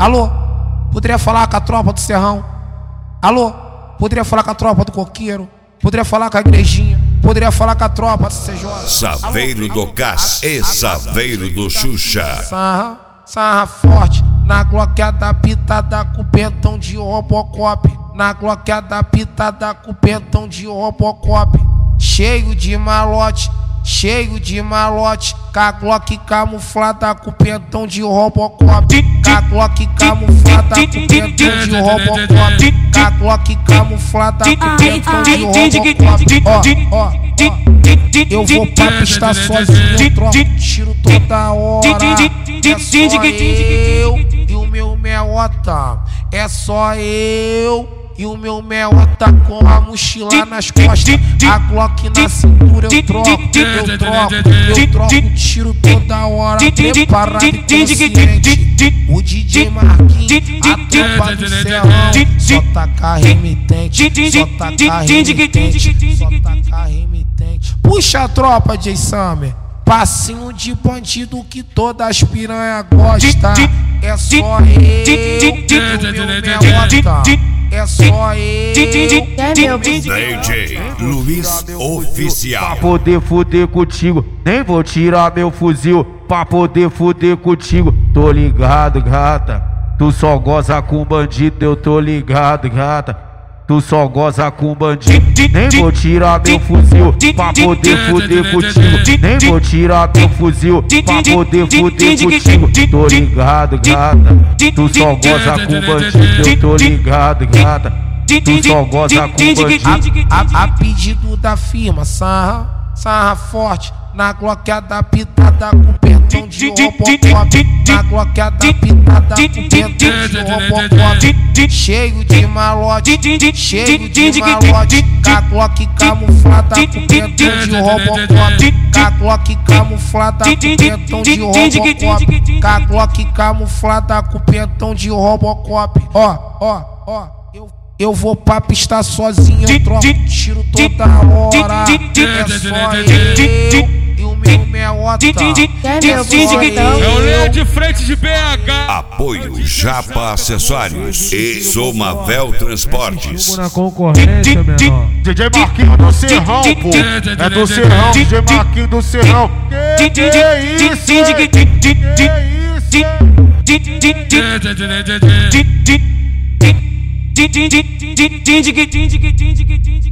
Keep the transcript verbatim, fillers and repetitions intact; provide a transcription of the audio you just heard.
Alô, poderia falar com a tropa do Serrão? Alô, poderia falar com a tropa do Coqueiro? Poderia falar com a igrejinha? Poderia falar com a tropa do C J? Saveiro do Cas e Saveiro do Xuxa. Sarra, sarra forte, na gloqueada pitada com pentão de Robocop. Na gloqueada pitada com pentão de Robocop. Cheio de malote, cheio de malote. Com a Glock camuflada com pentão de Robocop. Com a Glock camuflada com pentão de Robocop. Com a Glock camuflada com pentão de Robocop. Ó, ó, ó. Eu vou pra pista sozinho, troco tiro toda hora. É só eu e o meu meota. É só eu e o meu meota com a mochila nas costas. A Glock na cintura eu troco, eu troco, eu troco tiro toda hora. Preparado e consciente. O D J Marquinhos, a tropa do Serrão. Só taca remitente, só taca remitente, só taca remitente. Puxa a tropa, J Summer. Passinho de bandido que todas as piranha gosta. É só eu e o meu meota. É só eu. D J Luiz Oficial. Pra poder fuder contigo, nem vou tirar meu fuzil. Pra poder fuder contigo, tô ligado, gata. Tu só goza com bandido, eu tô ligado, gata. Tu só goza com bandido, nem vou tirar meu fuzil. Pra poder fuder contigo, nem vou tirar meu fuzil. Pra poder fuder contigo, tô ligado, gata. Tu só goza com bandido, eu tô ligado, gata. Tu só goza com bandido. A, a, a pedido da firma, sarra, sarra forte. Na gloqueada pitada com pentão de Robocop. Na gloqueada pitada com pentão de Robocop. Cheio de malote, cheio de malote. Com a Glock camuflada com pentão de Robocop. Com a Glock camuflada com pentão de Robocop. Com a Glock camuflada com pentão de Robocop. Ó, ó, ó, eu Eu vou pra pista sozinho, eu troco tiro toda hora. É só eu e o meu meota. É só eu. É o Leão de frente de B H. Apoio Japa Acessórios e Somavel Transportes. Na concorrência, menor. D J Marquinhos do Serrão, pô. É do Serrão, D J Marquinhos do Serrão. Que que é isso? Que é isso?